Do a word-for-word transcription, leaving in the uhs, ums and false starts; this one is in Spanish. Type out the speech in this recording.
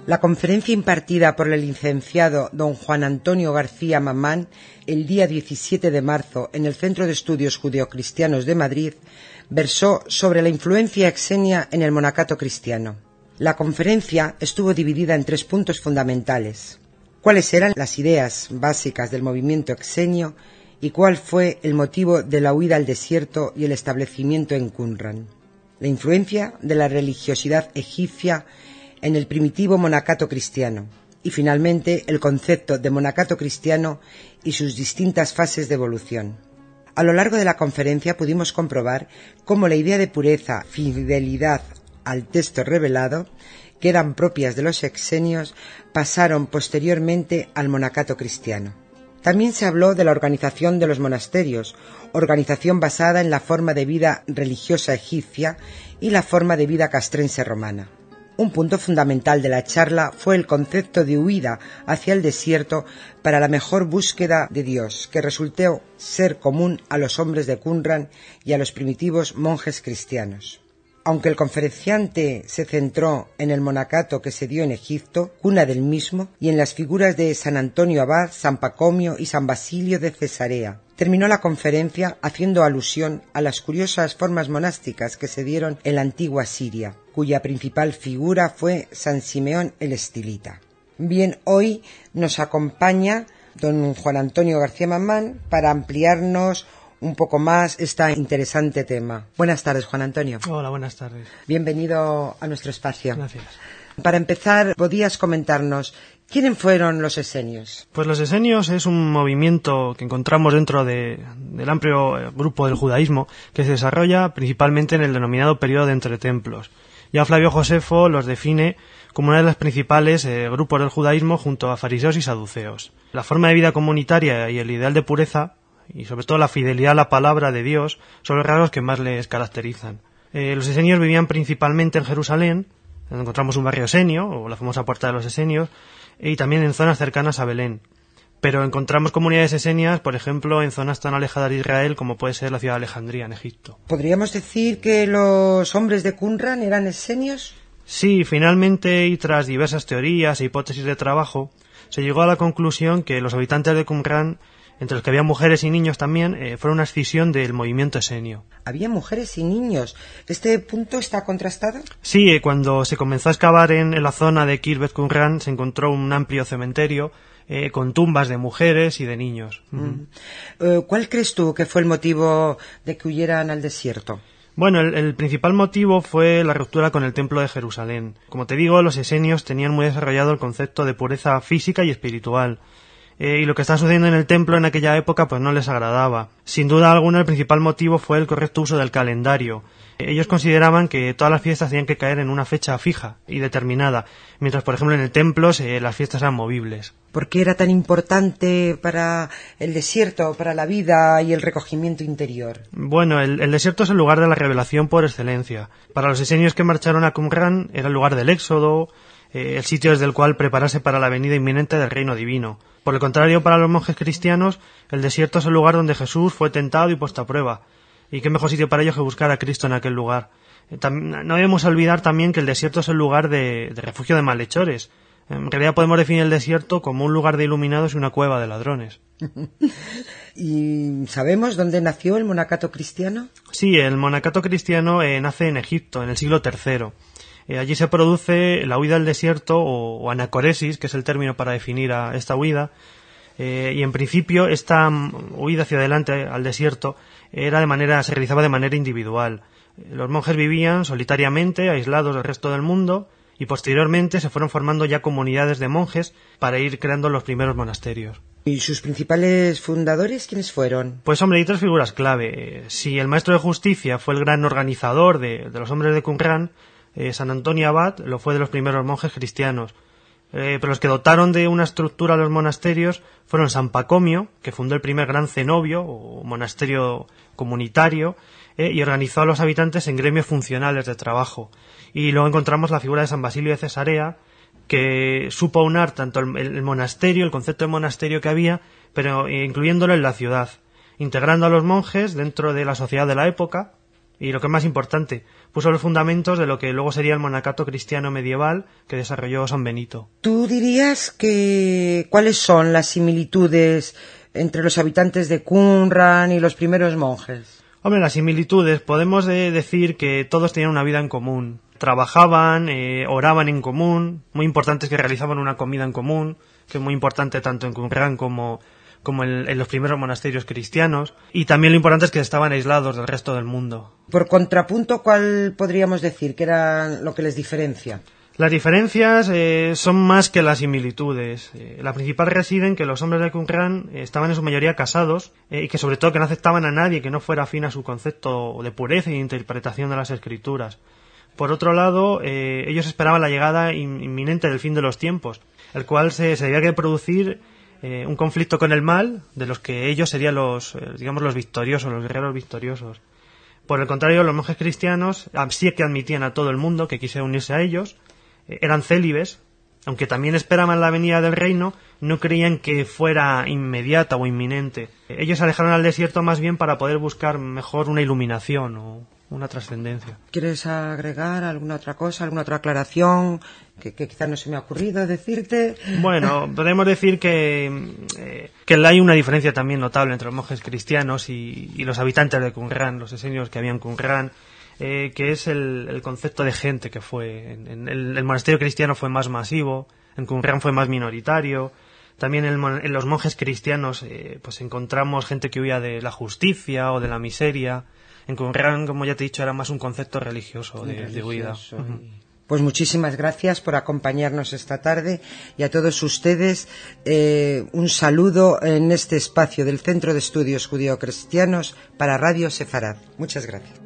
La conferencia impartida por el licenciado don Juan Antonio García Mamán el día diecisiete de marzo en el Centro de Estudios Judeocristianos de Madrid versó sobre la influencia exenia en el monacato cristiano. La conferencia estuvo dividida en tres puntos fundamentales: cuáles eran las ideas básicas del movimiento exenio y cuál fue el motivo de la huida al desierto y el establecimiento en Qumran, la influencia de la religiosidad egipcia en el primitivo monacato cristiano y finalmente el concepto de monacato cristiano y sus distintas fases de evolución. A lo largo de la conferencia pudimos comprobar cómo la idea de pureza, fidelidad al texto revelado, que eran propias de los exenios, pasaron posteriormente al monacato cristiano. También se habló de la organización de los monasterios, organización basada en la forma de vida religiosa egipcia y la forma de vida castrense romana. Un punto fundamental de la charla fue el concepto de huida hacia el desierto para la mejor búsqueda de Dios, que resultó ser común a los hombres de Qumran y a los primitivos monjes cristianos. Aunque el conferenciante se centró en el monacato que se dio en Egipto, cuna del mismo, y en las figuras de San Antonio Abad, San Pacomio y San Basilio de Cesarea, terminó la conferencia haciendo alusión a las curiosas formas monásticas que se dieron en la antigua Siria, cuya principal figura fue San Simeón el Estilita. Bien, hoy nos acompaña don Juan Antonio García Mamán para ampliarnos un poco más este interesante tema. Buenas tardes, Juan Antonio. Hola, buenas tardes. Bienvenido a nuestro espacio. Gracias. Para empezar, ¿podrías comentarnos quiénes fueron los esenios? Pues los esenios es un movimiento que encontramos dentro de, del amplio grupo del judaísmo que se desarrolla principalmente en el denominado periodo de entretemplos. Ya Flavio Josefo los define como una de las principales eh, grupos del judaísmo junto a fariseos y saduceos. La forma de vida comunitaria y el ideal de pureza, y sobre todo la fidelidad a la palabra de Dios, son los rasgos que más les caracterizan. Eh, los esenios vivían principalmente en Jerusalén, donde encontramos un barrio esenio, o la famosa Puerta de los Esenios, y también en zonas cercanas a Belén. Pero encontramos comunidades esenias, por ejemplo, en zonas tan alejadas de Israel como puede ser la ciudad de Alejandría, en Egipto. ¿Podríamos decir que los hombres de Qumran eran esenios? Sí, finalmente, y tras diversas teorías e hipótesis de trabajo, se llegó a la conclusión que los habitantes de Qumran, entre los que había mujeres y niños también, eh, fueron una escisión del movimiento esenio. ¿Había mujeres y niños? ¿Este punto está contrastado? Sí, eh, cuando se comenzó a excavar en, en la zona de Khirbet Qumran se encontró un amplio cementerio eh, con tumbas de mujeres y de niños. Mm. Uh-huh. Uh, ¿Cuál crees tú que fue el motivo de que huyeran al desierto? Bueno, el, el principal motivo fue la ruptura con el templo de Jerusalén. Como te digo, los esenios tenían muy desarrollado el concepto de pureza física y espiritual. Eh, y lo que estaba sucediendo en el templo en aquella época pues no les agradaba. Sin duda alguna el principal motivo fue el correcto uso del calendario. Eh, ellos consideraban que todas las fiestas tenían que caer en una fecha fija y determinada, mientras por ejemplo en el templo eh, las fiestas eran movibles. ¿Por qué era tan importante para el desierto, para la vida y el recogimiento interior? Bueno, el, el desierto es el lugar de la revelación por excelencia. Para los esenios que marcharon a Qumran era el lugar del éxodo, eh, el sitio desde el cual prepararse para la venida inminente del reino divino. Por el contrario, para los monjes cristianos, el desierto es el lugar donde Jesús fue tentado y puesto a prueba. Y qué mejor sitio para ellos que buscar a Cristo en aquel lugar. Eh, tam- no debemos olvidar también que el desierto es el lugar de, de refugio de malhechores. En realidad podemos definir el desierto como un lugar de iluminados y una cueva de ladrones. ¿Y sabemos dónde nació el monacato cristiano? Sí, el monacato cristiano eh, nace en Egipto, en el siglo tercero. Eh, allí se produce la huida al desierto o, o anacoresis, que es el término para definir a esta huida, eh, y en principio esta um, huida hacia adelante al desierto era de manera, se realizaba de manera individual. Los monjes vivían solitariamente, aislados del resto del mundo, y posteriormente se fueron formando ya comunidades de monjes para ir creando los primeros monasterios. ¿Y sus principales fundadores quiénes fueron? Pues hombre, hay tres figuras clave. Si el maestro de justicia fue el gran organizador de, de los hombres de Qumran, Eh, San Antonio Abad lo fue de los primeros monjes cristianos. Eh, pero los que dotaron de una estructura a los monasterios fueron San Pacomio, que fundó el primer gran cenobio o monasterio comunitario, eh, y organizó a los habitantes en gremios funcionales de trabajo. Y luego encontramos la figura de San Basilio de Cesarea, que supo aunar tanto el, el monasterio, el concepto de monasterio que había, pero eh, incluyéndolo en la ciudad, integrando a los monjes dentro de la sociedad de la época, y lo que es más importante, puso los fundamentos de lo que luego sería el monacato cristiano medieval que desarrolló San Benito. ¿Tú dirías que cuáles son las similitudes entre los habitantes de Qumran y los primeros monjes? Hombre, las similitudes, podemos de decir que todos tenían una vida en común. Trabajaban, eh, oraban en común, muy importante es que realizaban una comida en común, que es muy importante tanto en Qumran como, como en, en los primeros monasterios cristianos, y también lo importante es que estaban aislados del resto del mundo. Por contrapunto, ¿cuál podríamos decir que era lo que les diferencia? Las diferencias eh, son más que las similitudes. Eh, la principal reside en que los hombres de Qumran eh, estaban en su mayoría casados eh, y que sobre todo que no aceptaban a nadie que no fuera afín a su concepto de pureza y de interpretación de las escrituras. Por otro lado, eh, ellos esperaban la llegada in- inminente del fin de los tiempos, el cual se, se debía que producir eh, un conflicto con el mal, de los que ellos serían los, eh, digamos, los victoriosos, los guerreros victoriosos. Por el contrario, los monjes cristianos sí que admitían a todo el mundo que quisiera unirse a ellos, eran célibes, aunque también esperaban la venida del reino, no creían que fuera inmediata o inminente. Ellos se alejaron al desierto más bien para poder buscar mejor una iluminación o una trascendencia. ¿Quieres agregar alguna otra cosa, alguna otra aclaración que, que quizás no se me ha ocurrido decirte? Bueno, podemos decir que, eh, que hay una diferencia también notable entre los monjes cristianos y, y los habitantes de Qumran, los esenios que había en Qumran. Eh, que es el, el concepto de gente que fue. En, en el, el monasterio cristiano fue más masivo, en Qumran fue más minoritario. También en, el, en los monjes cristianos eh, pues encontramos gente que huía de la justicia o de la miseria. En Qumran, como ya te he dicho, era más un concepto religioso de, religioso, de huida. Uh-huh. Pues muchísimas gracias por acompañarnos esta tarde y a todos ustedes eh, un saludo en este espacio del Centro de Estudios Judeocristianos para Radio Sefarad. Muchas gracias.